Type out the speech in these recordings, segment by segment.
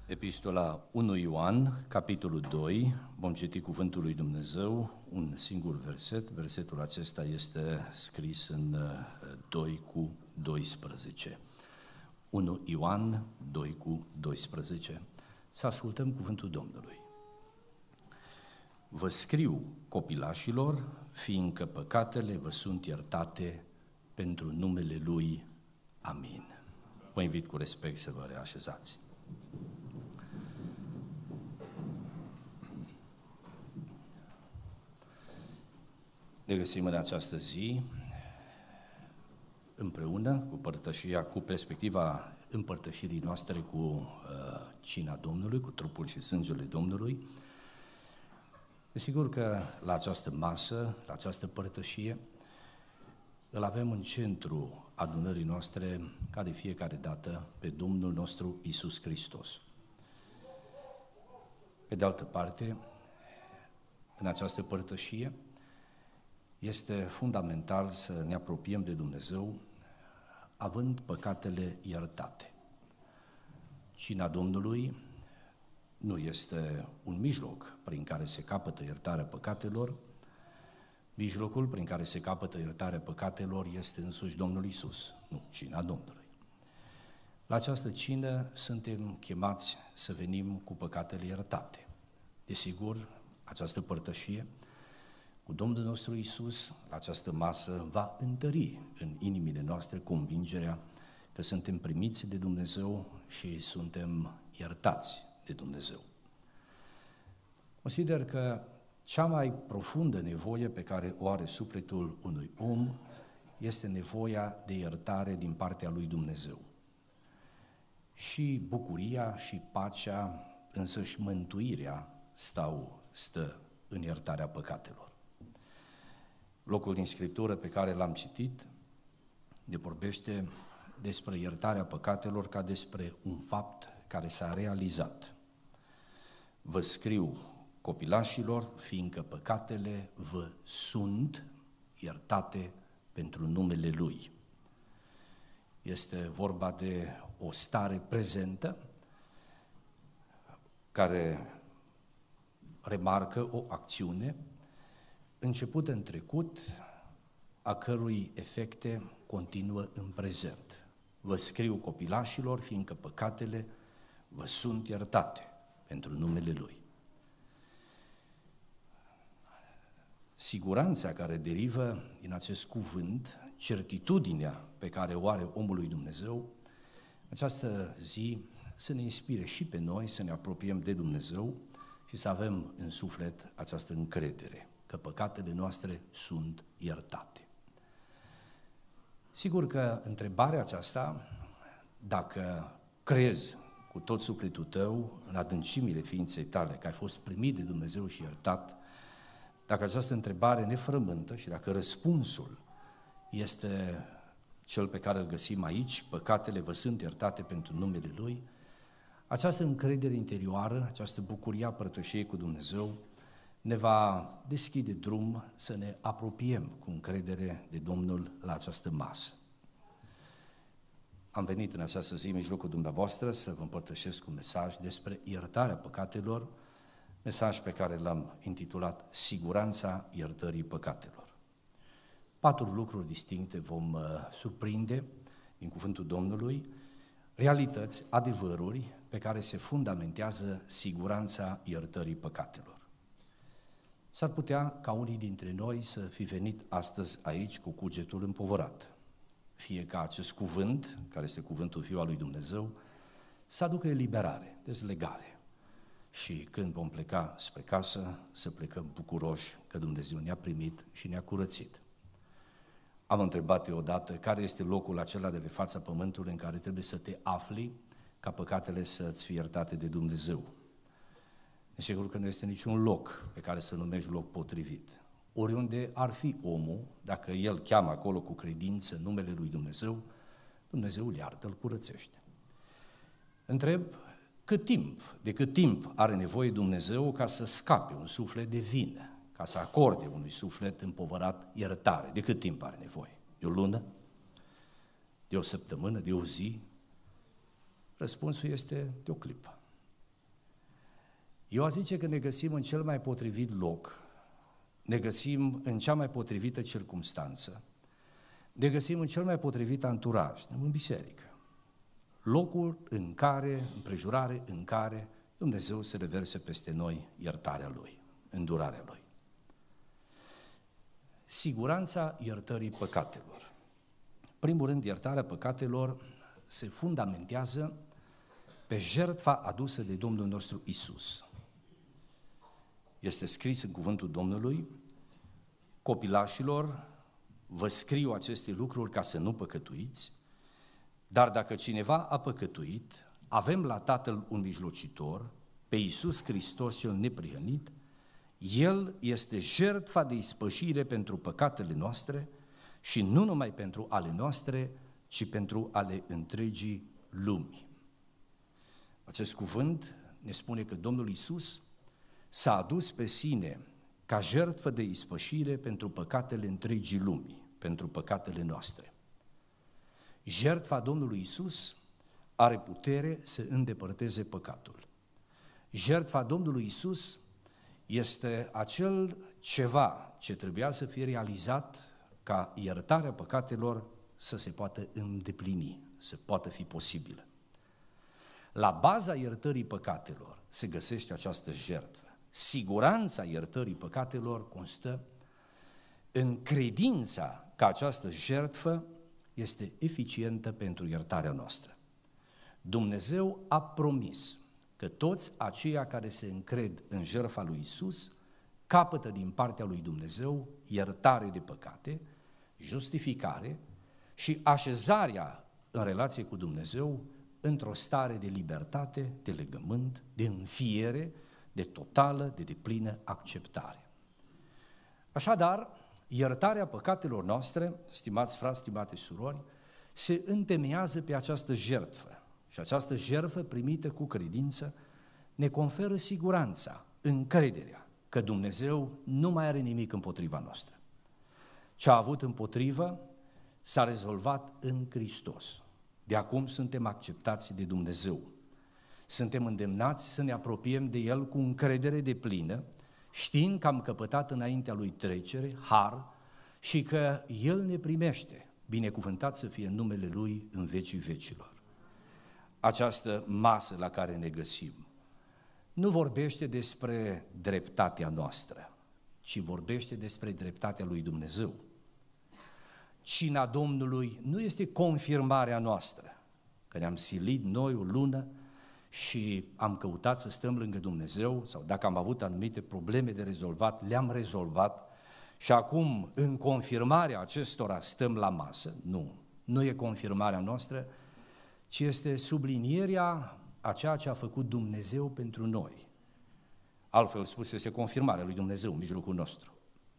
Epistola 1 Ioan, capitolul 2, vom citi cuvântul lui Dumnezeu, un singur verset. Versetul acesta este scris în 2:12. 1 Ioan 2:12. Să ascultăm cuvântul Domnului. Vă scriu, copilașilor, fiindcă păcatele vă sunt iertate pentru numele Lui. Amin. Vă invit cu respect să vă reașezați. Ne găsim în această zi împreună cu părtășia, cu perspectiva împărtășirii noastre cu cina Domnului, cu trupul și sângele Domnului. Desigur că la această masă, la această părtășie, îl avem în centru adunării noastre, ca de fiecare dată, pe Domnul nostru Iisus Hristos. Pe de altă parte, în această părtășie, este fundamental să ne apropiem de Dumnezeu având păcatele iertate. Cina Domnului nu este un mijloc prin care se capătă iertarea păcatelor, mijlocul prin care se capătă iertarea păcatelor este însuși Domnul Iisus, nu cina Domnului. La această cină suntem chemați să venim cu păcatele iertate. Desigur, această părtășie cu Domnul nostru Iisus, la această masă, va întări în inimile noastre convingerea că suntem primiți de Dumnezeu și suntem iertați de Dumnezeu. Consider că cea mai profundă nevoie pe care o are sufletul unui om este nevoia de iertare din partea lui Dumnezeu. Și bucuria și pacea, însăși mântuirea, stă în iertarea păcatelor. Locul din Scriptură pe care l-am citit ne vorbește despre iertarea păcatelor ca despre un fapt care s-a realizat. Vă scriu, copilașilor, fiindcă păcatele vă sunt iertate pentru numele Lui. Este vorba de o stare prezentă care remarcă o acțiune început în trecut, a cărui efecte continuă în prezent. Vă scriu, copilașilor, fiindcă păcatele vă sunt iertate pentru numele Lui. Siguranța care derivă din acest cuvânt, certitudinea pe care o are omul lui Dumnezeu, această zi să ne inspire și pe noi să ne apropiem de Dumnezeu și să avem în suflet această încredere că păcatele noastre sunt iertate. Sigur că întrebarea aceasta, dacă crezi cu tot sufletul tău, în adâncimile ființei tale, că ai fost primit de Dumnezeu și iertat, dacă această întrebare ne frământă și dacă răspunsul este cel pe care îl găsim aici, păcatele vă sunt iertate pentru numele Lui, această încredere interioară, această bucurie a părtășiei cu Dumnezeu, ne va deschide drum să ne apropiem cu încredere de Domnul la această masă. Am venit în această zi în mijlocul dumneavoastră să vă împărtășesc un mesaj despre iertarea păcatelor, mesaj pe care l-am intitulat Siguranța iertării păcatelor. 4 lucruri distincte vom surprinde din cuvântul Domnului, realități, adevăruri pe care se fundamentează siguranța iertării păcatelor. S-ar putea ca unii dintre noi să fi venit astăzi aici cu cugetul împovărat, fie ca acest cuvânt, care este cuvântul Fiului al lui Dumnezeu, să aducă eliberare, dezlegare. Și când vom pleca spre casă, să plecăm bucuroși că Dumnezeu ne-a primit și ne-a curățit. Am întrebat eu odată care este locul acela de pe fața pământului în care trebuie să te afli ca păcatele să-ți fie iertate de Dumnezeu. Sigur că nu este niciun loc pe care să numești loc potrivit. Oriunde ar fi omul, dacă el cheamă acolo cu credință numele lui Dumnezeu, Dumnezeu îl iartă, îl curățește. Întreb de cât timp are nevoie Dumnezeu ca să scape un suflet de vină, ca să acorde unui suflet împovărat iertare. De cât timp are nevoie? De o lună? De o săptămână? De o zi? Răspunsul este de o clipă. Eu aș zice că ne găsim în cel mai potrivit loc, ne găsim în cea mai potrivită circumstanță, ne găsim în cel mai potrivit anturaj, în biserică. Locul în care, împrejurare în care Dumnezeu se reverse peste noi iertarea Lui, îndurarea Lui. Siguranța iertării păcatelor. În primul rând, iertarea păcatelor se fundamentează pe jertfa adusă de Domnul nostru Iisus. Este scris în cuvântul Domnului: copilașilor, vă scriu aceste lucruri ca să nu păcătuiți, dar dacă cineva a păcătuit, avem la Tatăl un mijlocitor, pe Iisus Hristos cel neprihănit. El este jertfa de ispășire pentru păcatele noastre și nu numai pentru ale noastre, ci pentru ale întregii lumi. Acest cuvânt ne spune că Domnul Iisus s-a adus pe sine ca jertfă de ispășire pentru păcatele întregii lumii, pentru păcatele noastre. Jertfa Domnului Iisus are putere să îndepărteze păcatul. Jertfa Domnului Iisus este acel ceva ce trebuia să fie realizat ca iertarea păcatelor să se poată îndeplini, să poată fi posibilă. La baza iertării păcatelor se găsește această jertfă. Siguranța iertării păcatelor constă în credința că această jertfă este eficientă pentru iertarea noastră. Dumnezeu a promis că toți aceia care se încred în jertfa lui Iisus capătă din partea lui Dumnezeu iertare de păcate, justificare și așezarea în relație cu Dumnezeu într-o stare de libertate, de legământ, de înfiere, de totală, de deplină acceptare. Așadar, iertarea păcatelor noastre, stimați frați, stimate surori, se întemeiază pe această jertfă. Și această jertfă primită cu credință ne conferă siguranța, încrederea că Dumnezeu nu mai are nimic împotriva noastră. Ce a avut împotrivă s-a rezolvat în Hristos. De acum suntem acceptați de Dumnezeu. Suntem îndemnați să ne apropiem de El cu încredere deplină, știind că am căpătat înaintea Lui trecere, har, și că El ne primește, binecuvântat să fie numele Lui în vecii vecilor. Această masă la care ne găsim nu vorbește despre dreptatea noastră, ci vorbește despre dreptatea lui Dumnezeu. Cina Domnului nu este confirmarea noastră, că ne-am silit noi o lună și am căutat să stăm lângă Dumnezeu, sau dacă am avut anumite probleme de rezolvat, le-am rezolvat și acum în confirmarea acestora stăm la masă. Nu e confirmarea noastră, ci este sublinierea a ceea ce a făcut Dumnezeu pentru noi. Altfel spus, este confirmarea lui Dumnezeu în mijlocul nostru.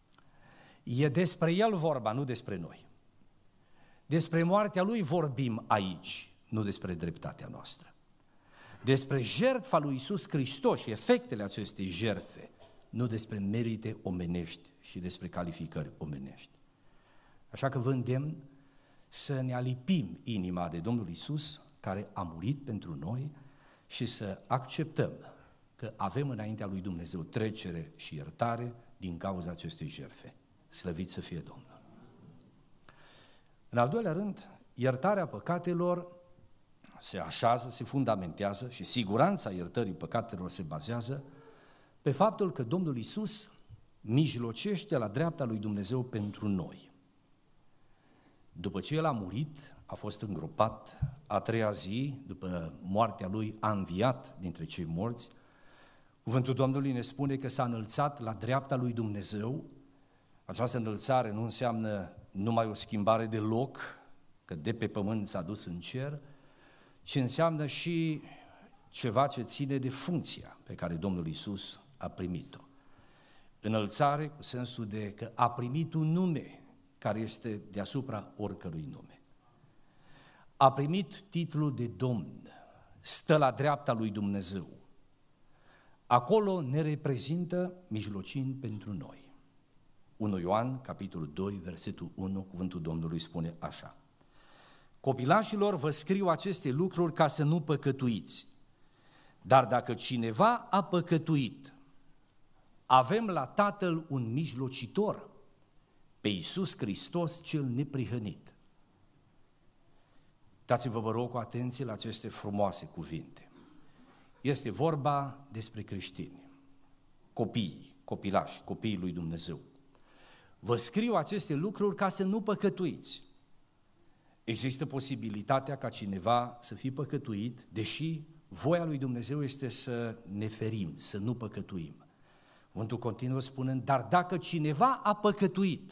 E despre El vorba, nu despre noi. Despre moartea Lui vorbim aici, nu despre dreptatea noastră. Despre jertfa lui Iisus Hristos și efectele acestei jertfe, nu despre merite omenești și despre calificări omenești. Așa că vă îndemn să ne alipim inima de Domnul Iisus, care a murit pentru noi, și să acceptăm că avem înaintea lui Dumnezeu trecere și iertare din cauza acestei jertfe. Slăvit să fie Domnul! În al doilea rând, iertarea păcatelor se așează, se fundamentează și siguranța iertării păcatelor se bazează pe faptul că Domnul Iisus mijlocește la dreapta lui Dumnezeu pentru noi. După ce El a murit, a fost îngropat, a treia zi, după moartea Lui, a înviat dintre cei morți. Cuvântul Domnului ne spune că s-a înălțat la dreapta lui Dumnezeu. Această înălțare nu înseamnă numai o schimbare de loc, că de pe pământ s-a dus în cer, ci înseamnă și ceva ce ține de funcția pe care Domnul Iisus a primit-o. Înălțare cu sensul de că a primit un nume care este deasupra oricărui nume. A primit titlul de Domn, stă la dreapta lui Dumnezeu. Acolo ne reprezintă mijlocind pentru noi. 1 Ioan, capitolul 2, versetul 1, cuvântul Domnului spune așa: copilașilor, vă scriu aceste lucruri ca să nu păcătuiți. Dar dacă cineva a păcătuit, avem la Tatăl un mijlocitor, pe Iisus Hristos cel neprihănit. Dați-vă, vă rog, cu atenție la aceste frumoase cuvinte. Este vorba despre creștini, copii, copilași, copiii lui Dumnezeu. Vă scriu aceste lucruri ca să nu păcătuiți. Există posibilitatea ca cineva să fie păcătuit, deși voia lui Dumnezeu este să ne ferim, să nu păcătuim. Cuvântul continuă spunând, dar dacă cineva a păcătuit,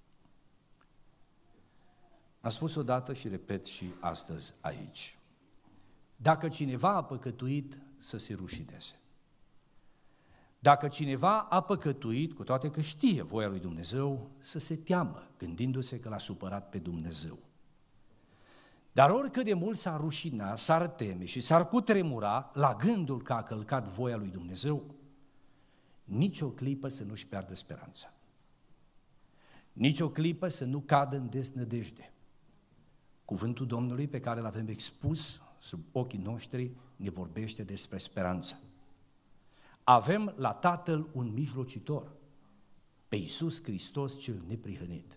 am spus odată și repet și astăzi aici, dacă cineva a păcătuit, să se rușineze. Dacă cineva a păcătuit, cu toate că știe voia lui Dumnezeu, să se teamă, gândindu-se că l-a supărat pe Dumnezeu. Dar oricât de mult s-ar rușina, s-ar teme și s-ar cutremura la gândul că a călcat voia lui Dumnezeu, nici o clipă să nu-și piardă speranța. Nici o clipă să nu cadă în deznădejde. Cuvântul Domnului pe care l-avem expus sub ochii noștri ne vorbește despre speranță. Avem la Tatăl un mijlocitor, pe Iisus Hristos cel neprihănit.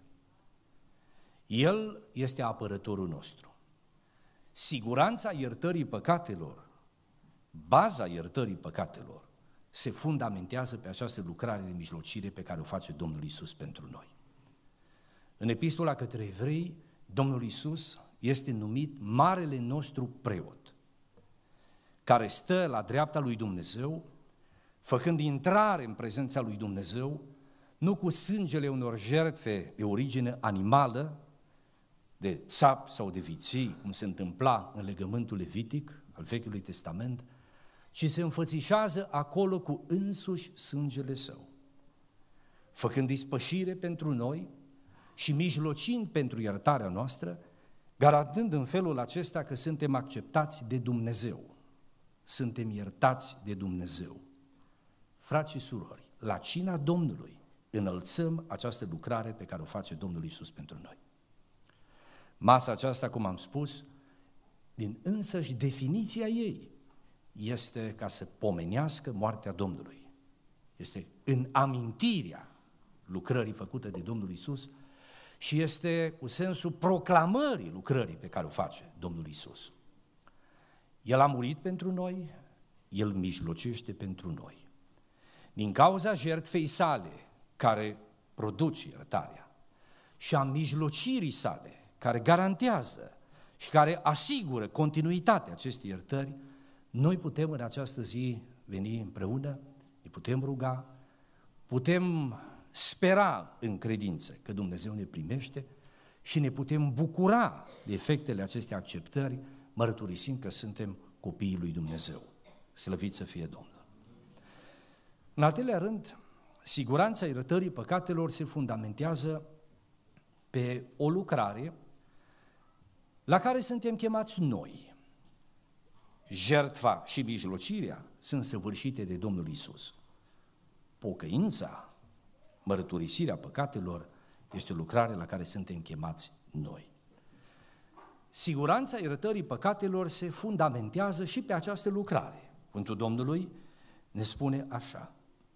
El este apărătorul nostru. Siguranța iertării păcatelor, baza iertării păcatelor, se fundamentează pe această lucrare de mijlocire pe care o face Domnul Iisus pentru noi. În epistola către evrei, Domnul Iisus este numit marele nostru preot, care stă la dreapta lui Dumnezeu, făcând intrare în prezența lui Dumnezeu, nu cu sângele unor jertfe de origine animală, de țap sau de viței, cum se întâmpla în legământul levitic al Vechiului Testament, ci se înfățișează acolo cu însuși sângele său, făcând ispășire pentru noi și mijlocind pentru iertarea noastră, garantând în felul acesta că suntem acceptați de Dumnezeu, suntem iertați de Dumnezeu. Frați și surori, la cina Domnului înălțăm această lucrare pe care o face Domnul Iisus pentru noi. Masa aceasta, cum am spus, din însăși definiția ei, este ca să pomenească moartea Domnului. Este în amintirea lucrării făcute de Domnul Iisus și este cu sensul proclamării lucrării pe care o face Domnul Iisus. El a murit pentru noi, El mijlocește pentru noi. Din cauza jertfei sale, care produce iertarea, și a mijlocirii sale, care garantează și care asigură continuitatea acestei iertări, noi putem în această zi veni împreună, ne putem ruga, putem spera în credință că Dumnezeu ne primește și ne putem bucura de efectele acestei acceptări, mărturisind că suntem copiii lui Dumnezeu. Slăvit să fie Domnul! În al doilea rând, siguranța iertării păcatelor se fundamentează pe o lucrare la care suntem chemați noi. Jertfa și mijlocirea sunt săvârșite de Domnul Iisus. Pocăința, mărturisirea păcatelor, este o lucrare la care suntem chemați noi. Siguranța iertării păcatelor se fundamentează și pe această lucrare. Cuvântul Domnului ne spune așa.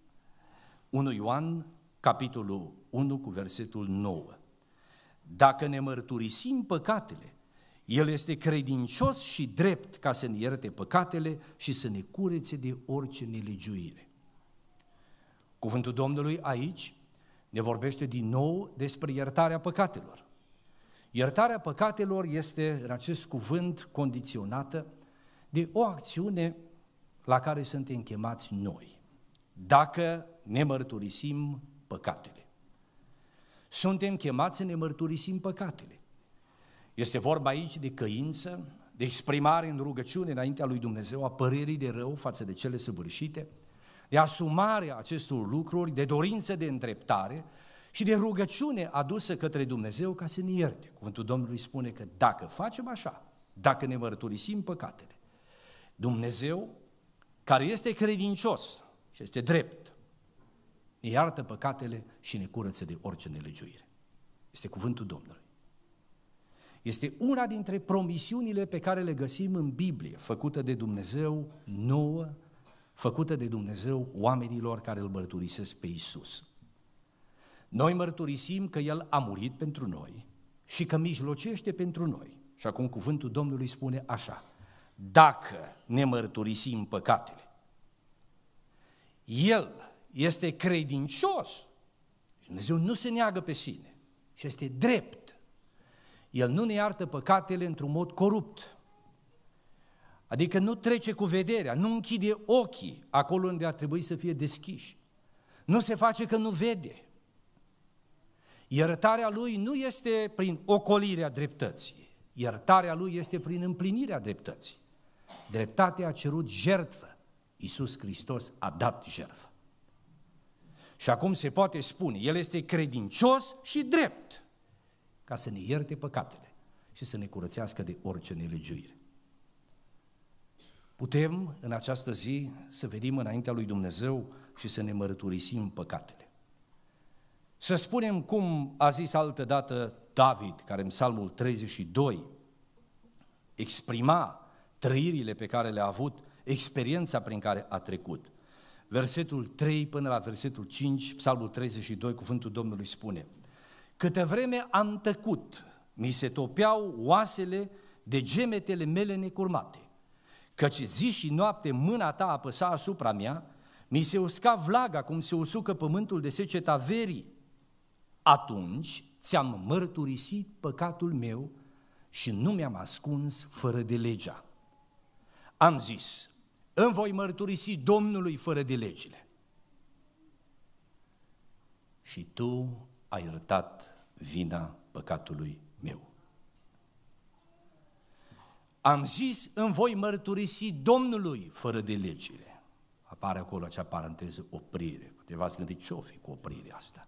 1 Ioan, capitolul 1, cu versetul 9. Dacă ne mărturisim păcatele, El este credincios și drept ca să ne ierte păcatele și să ne curețe de orice nelegiuire. Cuvântul Domnului aici ne vorbește din nou despre iertarea păcatelor. Iertarea păcatelor este, în acest cuvânt, condiționată de o acțiune la care suntem chemați noi, dacă ne mărturisim păcatele. Suntem chemați să ne mărturisim păcatele. Este vorba aici de căință, de exprimare în rugăciune înaintea lui Dumnezeu a părerii de rău față de cele săvârșite, de asumarea acestor lucruri, de dorință de îndreptare și de rugăciune adusă către Dumnezeu ca să ne ierte. Cuvântul Domnului spune că dacă facem așa, dacă ne mărturisim păcatele, Dumnezeu, care este credincios și este drept, ne iartă păcatele și ne curăță de orice nelegiuire. Este cuvântul Domnului. Este una dintre promisiunile pe care le găsim în Biblie, făcută de Dumnezeu nouă, făcută de Dumnezeu oamenilor care îl mărturisesc pe Iisus. Noi mărturisim că El a murit pentru noi și că mijlocește pentru noi. Și acum cuvântul Domnului spune așa: dacă ne mărturisim păcatele, El este credincios. Dumnezeu nu se neagă pe sine și este drept. El nu ne iartă păcatele într-un mod corupt. Adică nu trece cu vederea, nu închide ochii acolo unde ar trebui să fie deschiși. Nu se face că nu vede. Iertarea Lui nu este prin ocolirea dreptății. Iertarea Lui este prin împlinirea dreptății. Dreptatea a cerut jertfă. Iisus Hristos a dat jertfă. Și acum se poate spune, El este credincios și drept ca să ne ierte păcatele și să ne curățească de orice nelegiuire. Putem în această zi să venim înaintea lui Dumnezeu și să ne mărturisim păcatele. Să spunem cum a zis altădată David, care în Psalmul 32 exprima trăirile pe care le-a avut, experiența prin care a trecut. Versetul 3 până la versetul 5, Psalmul 32, cuvântul Domnului spune: câtă vreme am tăcut, mi se topeau oasele de gemetele mele necurmate, căci zi și noapte mâna ta apăsa asupra mea, mi se usca vlaga cum se usucă pământul de seceta verii. Atunci ți-am mărturisit păcatul meu și nu mi-am ascuns fără de legea. Am zis, îmi voi mărturisi Domnului fără de legile. Și tu ai iertat vina păcatului meu. Am zis, îmi voi mărturisi Domnului fără de legile. Apare acolo acea paranteză, oprire. V-ați gândit ce-o fi cu oprirea asta?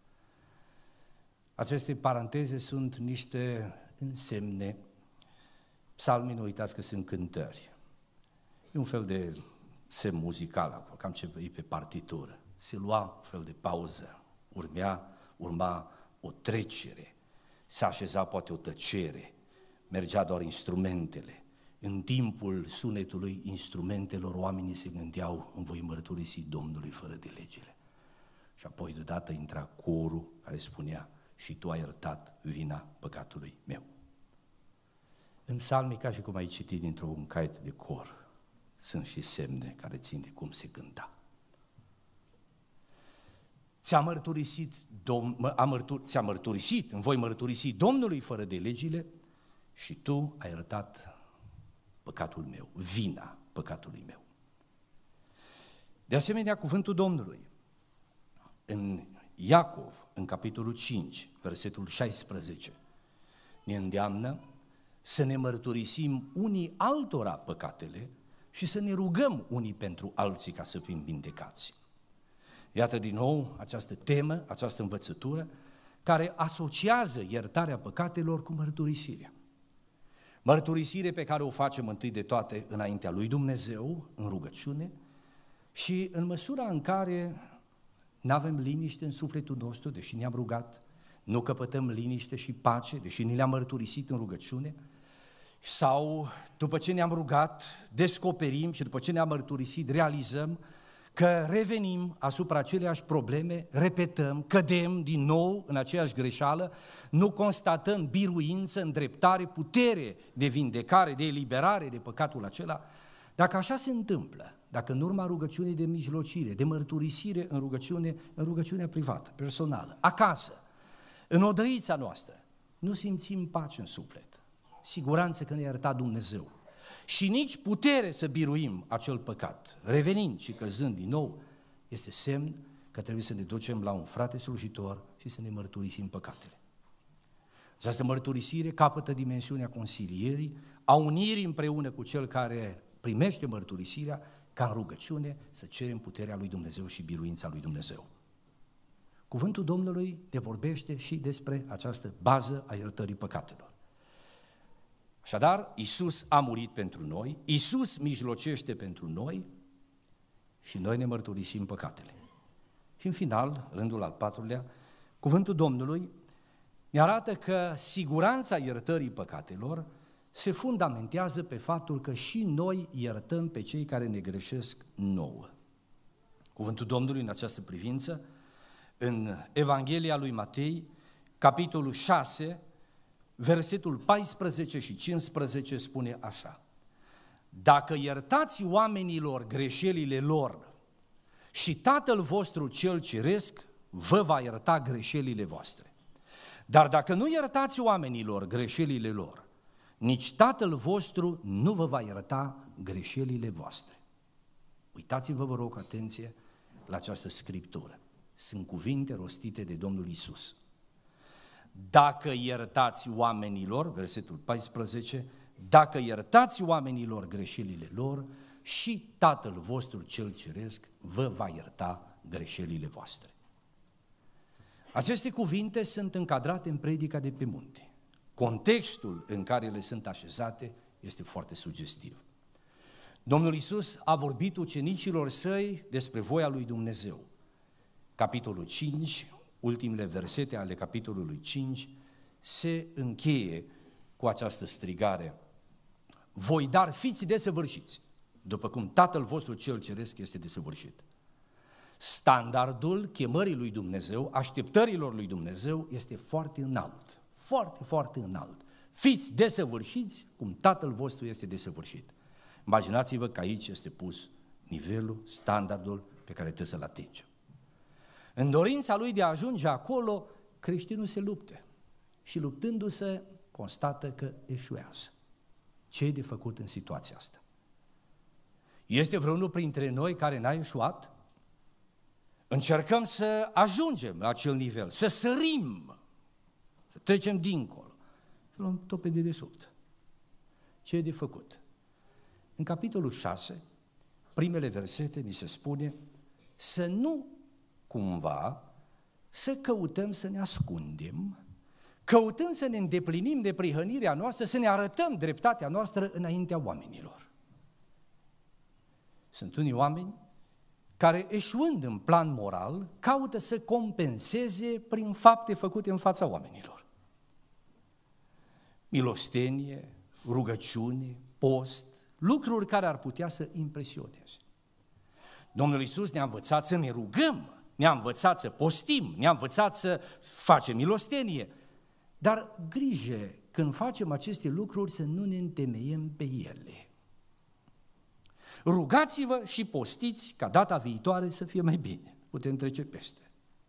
Aceste paranteze sunt niște însemne. Psalmii, nu uitați că sunt cântări. E un fel de semn muzical acolo, cam ce e pe partitură. Se lua un fel de pauză, urma o trecere, se așeza poate o tăcere, mergea doar instrumentele. În timpul sunetului instrumentelor, oamenii se gândeau, îmi voi mărturisi Domnului fără de legile. Și apoi deodată intra corul care spunea, și tu ai iertat vina păcatului meu. În psalmi, ca și cum ai citit dintr-un caiet de cor, sunt și semne care țin de cum se cânta. Ți-am mărturisit, îmi voi mărturisi Domnului fără de legile și tu ai iertat păcatul meu, vina păcatului meu. De asemenea, cuvântul Domnului în Iacov, în capitolul 5, versetul 16, ne îndeamnă să ne mărturisim unii altora păcatele și să ne rugăm unii pentru alții ca să fim vindecați. Iată din nou această temă, această învățătură, care asociază iertarea păcatelor cu mărturisirea. Mărturisire pe care o facem întâi de toate înaintea lui Dumnezeu, în rugăciune, și în măsura în care n-avem liniște în sufletul nostru, deși ne-am rugat, nu căpătăm liniște și pace, deși ni le-am mărturisit în rugăciune, sau după ce ne-am rugat, descoperim și după ce ne-am mărturisit, realizăm că revenim asupra aceleași probleme, repetăm, cădem din nou în aceeași greșeală, nu constatăm biruință, îndreptare, putere de vindecare, de eliberare de păcatul acela. Dacă așa se întâmplă, dacă în urma rugăciunii de mijlocire, de mărturisire în rugăciunea privată, personală, acasă, în odăița noastră, nu simțim pace în suflet, siguranță că ne-a iertat Dumnezeu și nici putere să biruim acel păcat, revenind și căzând din nou, este semn că trebuie să ne ducem la un frate slujitor și să ne mărturisim păcatele. Această mărturisire capătă dimensiunea consilierii, a unirii împreună cu cel care primește mărturisirea, ca în rugăciune să cerem puterea lui Dumnezeu și biruința lui Dumnezeu. Cuvântul Domnului te vorbește și despre această bază a iertării păcatelor. Așadar, Iisus a murit pentru noi, Iisus mijlocește pentru noi și noi ne mărturisim păcatele. Și în final, rândul al patrulea, cuvântul Domnului ne arată că siguranța iertării păcatelor se fundamentează pe faptul că și noi iertăm pe cei care ne greșesc nouă. Cuvântul Domnului în această privință, în Evanghelia lui Matei, capitolul 6, versetul 14 și 15 spune așa: dacă iertați oamenilor greșelile lor, și Tatăl vostru cel ceresc vă va ierta greșelile voastre. Dar dacă nu iertați oamenilor greșelile lor, nici Tatăl vostru nu vă va ierta greșelile voastre. Uitați-vă, vă rog, atenție la această scriptură. Sunt cuvinte rostite de Domnul Iisus. Dacă iertați oamenilor, versetul 14, dacă iertați oamenilor greșelile lor, și Tatăl vostru cel ceresc vă va ierta greșelile voastre. Aceste cuvinte sunt încadrate în predica de pe munte. Contextul în care le sunt așezate este foarte sugestiv. Domnul Iisus a vorbit ucenicilor săi despre voia lui Dumnezeu. Capitolul 5, ultimele versete ale capitolului 5, se încheie cu această strigare: voi dar fiți desăvârșiți, după cum Tatăl vostru cel ceresc este desăvârșit. Standardul chemării lui Dumnezeu, așteptărilor lui Dumnezeu este foarte înalt, foarte, foarte înalt. Fiți desăvârșiți cum Tatăl vostru este desăvârșit. Imaginați-vă că aici este pus nivelul, standardul pe care trebuie să-l atingem. În dorința lui de a ajunge acolo, creștinul se lupte și luptându-se constată că eșuează. Ce e de făcut în situația asta? Este vreunul printre noi care n-a eșuat? Încercăm să ajungem la acel nivel, să sărim, să trecem dincolo. Să luăm tot pe dedesubt. Ce e de făcut? În capitolul 6, primele versete, ni se spune să nu cumva să căutăm să ne ascundem, căutând să ne îndeplinim de prihănirea noastră, să ne arătăm dreptatea noastră înaintea oamenilor. Sunt unii oameni care, eșuând în plan moral, caută să compenseze prin fapte făcute în fața oamenilor. Milostenie, rugăciune, post, lucruri care ar putea să impresioneze. Domnul Iisus ne-a învățat să ne rugăm, ne-a învățat să postim, ne-a învățat să facem milostenie, dar grijă când facem aceste lucruri să nu ne întemeiem pe ele. Rugați-vă și postiți ca data viitoare să fie mai bine. Putem trece peste.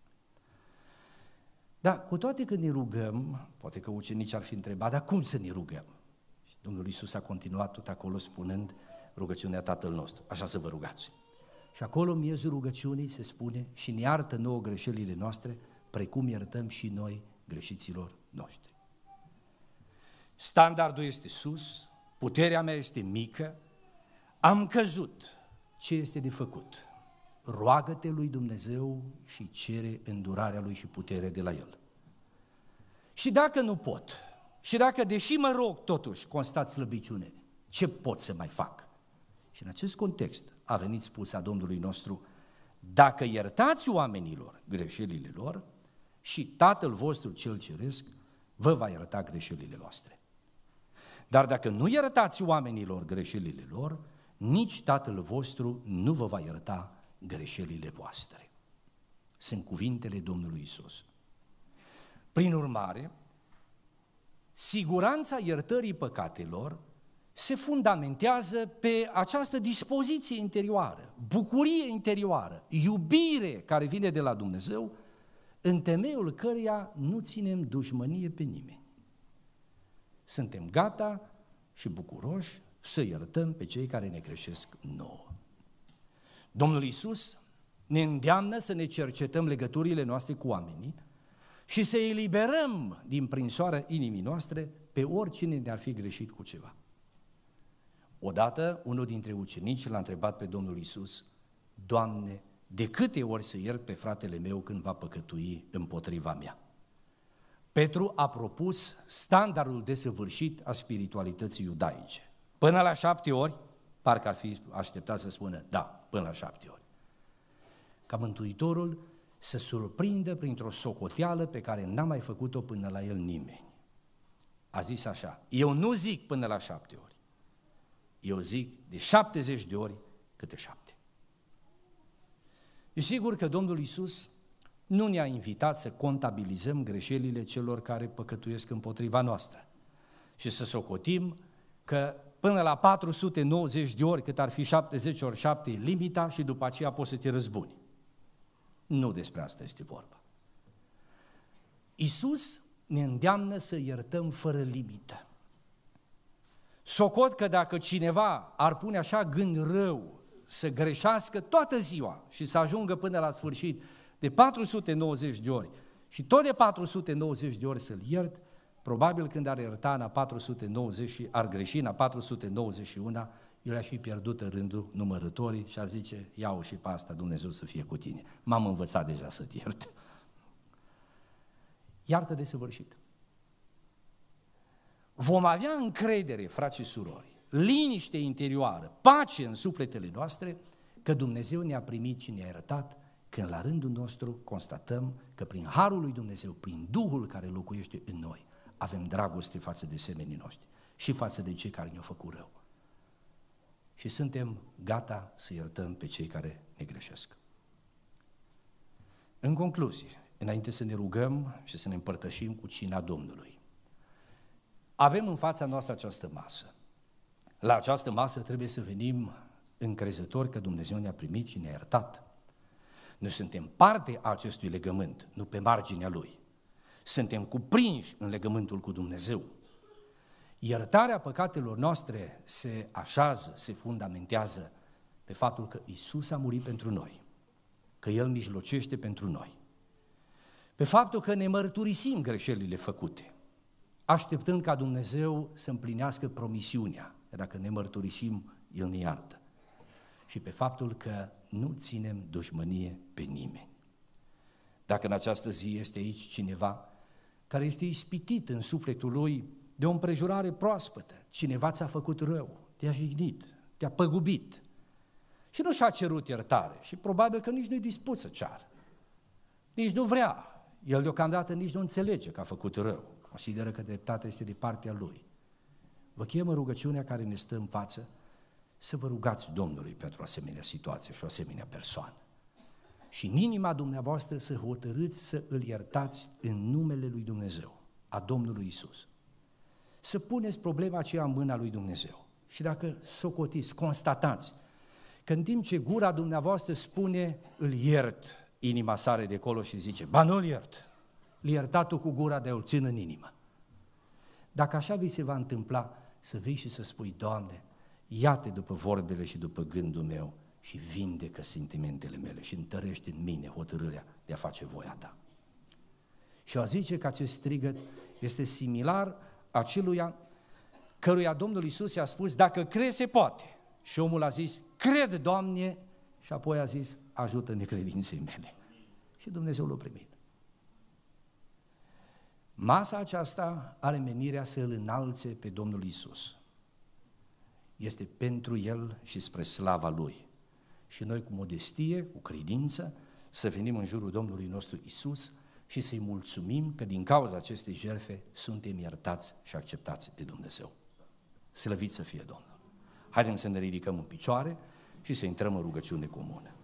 Dar cu toate că ne rugăm, poate că ucenicii ar fi întrebat, dar cum să ne rugăm? Și Domnul Iisus a continuat tot acolo spunând rugăciunea Tatăl nostru, așa să vă rugați. Și acolo în miezul rugăciunii se spune și ne iartă nouă greșelile noastre, precum iertăm și noi greșiților noștri. Standardul este sus, puterea mea este mică, am căzut. Ce este de făcut? Roagă-te lui Dumnezeu și cere îndurarea lui și putere de la El. Și dacă nu pot, și dacă deși mă rog totuși constat slăbiciune, ce pot să mai fac? Și în acest context a venit spusa Domnului nostru: dacă iertați oamenilor greșelile lor, și Tatăl vostru cel ceresc vă va ierta greșelile voastre. Dar dacă nu iertați oamenilor greșelile lor, nici Tatăl vostru nu vă va ierta greșelile voastre. Sunt cuvintele Domnului Iisus. Prin urmare, siguranța iertării păcatelor se fundamentează pe această dispoziție interioară, bucurie interioară, iubire care vine de la Dumnezeu, în temeiul căreia nu ținem dușmănie pe nimeni. Suntem gata și bucuroși să iertăm pe cei care ne greșesc nouă. Domnul Iisus ne îndeamnă să ne cercetăm legăturile noastre cu oamenii și să eliberăm din prinsoarea inimii noastre pe oricine ne-ar fi greșit cu ceva. Odată, unul dintre ucenici l-a întrebat pe Domnul Iisus: Doamne, de câte ori să iert pe fratele meu când va păcătui împotriva mea? Petru a propus standardul desăvârșit a spiritualității iudaice. Până la 7 ori, parcă ar fi așteptat să spună, da, până la 7 ori. Ca Mântuitorul să surprindă printr-o socoteală pe care n-a mai făcut-o până la el nimeni. A zis așa: eu nu zic până la 7 ori, eu zic de 70 de ori câte 7. E sigur că Domnul Iisus nu ne-a invitat să contabilizăm greșelile celor care păcătuiesc împotriva noastră și să socotim că până la 490 de ori, cât ar fi 70 ori 7, limita și după aceea poți să te răzbuni. Nu despre asta este vorba. Iisus ne îndeamnă să iertăm fără limită. Socot că dacă cineva ar pune așa gând rău să greșească toată ziua și să ajungă până la sfârșit de 490 de ori și tot de 490 de ori să-l iert, probabil când ar ierta în 490 și ar greși în 491, el aș fi pierdut în rândul numărătorii și ar zice: iau și pe asta, Dumnezeu să fie cu tine. M-am învățat deja să-t iert. Iartă desăvârșit. Vom avea încredere, frați și surori, liniște interioară, pace în sufletele noastre, că Dumnezeu ne-a primit și ne-a iertat, când la rândul nostru constatăm că prin harul lui Dumnezeu, prin Duhul care locuiește în noi, avem dragoste față de semenii noștri și față de cei care ne-au făcut rău. Și suntem gata să iertăm pe cei care ne greșesc. În concluzie, înainte să ne rugăm și să ne împărtășim cu cina Domnului, avem în fața noastră această masă. La această masă trebuie să venim încrezători că Dumnezeu ne-a primit și ne-a iertat. Noi suntem parte a acestui legământ, nu pe marginea lui. Suntem cuprinși în legământul cu Dumnezeu. Iertarea păcatelor noastre se așează, se fundamentează pe faptul că Iisus a murit pentru noi, că El mijlocește pentru noi, pe faptul că ne mărturisim greșelile făcute, așteptând ca Dumnezeu să împlinească promisiunea, că dacă ne mărturisim, El ne iartă, și pe faptul că nu ținem dușmănie pe nimeni. Dacă în această zi este aici cineva care este ispitit în sufletul lui de o împrejurare proaspătă, cineva ți-a făcut rău, te-a jignit, te-a păgubit și nu și-a cerut iertare și probabil că nici nu-i dispus să ceară, nici nu vrea, el deocamdată nici nu înțelege că a făcut rău, consideră că dreptatea este de partea lui. Vă chem în rugăciunea care ne stă în față să vă rugați Domnului pentru o asemenea situație și o asemenea persoană. Și în inima dumneavoastră să hotărâți să îl iertați în numele lui Dumnezeu, a Domnului Iisus. Să puneți problema aceea în mâna lui Dumnezeu. Și dacă socotiți, constatați că în timp ce gura dumneavoastră spune îl iert, inima sare de acolo și zice: ba nu-l iert, iertatul cu gura de a-l țin în inimă. Dacă așa vi se va întâmpla, să vii și să spui: Doamne, ia-te după vorbele și după gândul meu și vindecă sentimentele mele și întărește în mine hotărârea de a face voia ta. Și a zice că acest strigăt este similar aceluia căruia Domnul Iisus i-a spus: dacă crezi, se poate. Și omul a zis: cred, Doamne, și apoi a zis: ajută necredinței mele. Și Dumnezeu l-a primit. Masa aceasta are menirea să îl înalțe pe Domnul Iisus. Este pentru El și spre slava Lui. Și noi cu modestie, cu credință, să venim în jurul Domnului nostru Iisus și să-i mulțumim că din cauza acestei jertfe suntem iertați și acceptați de Dumnezeu. Slăvit să fie Domnul! Haideți să ne ridicăm în picioare și să intrăm în rugăciune comună.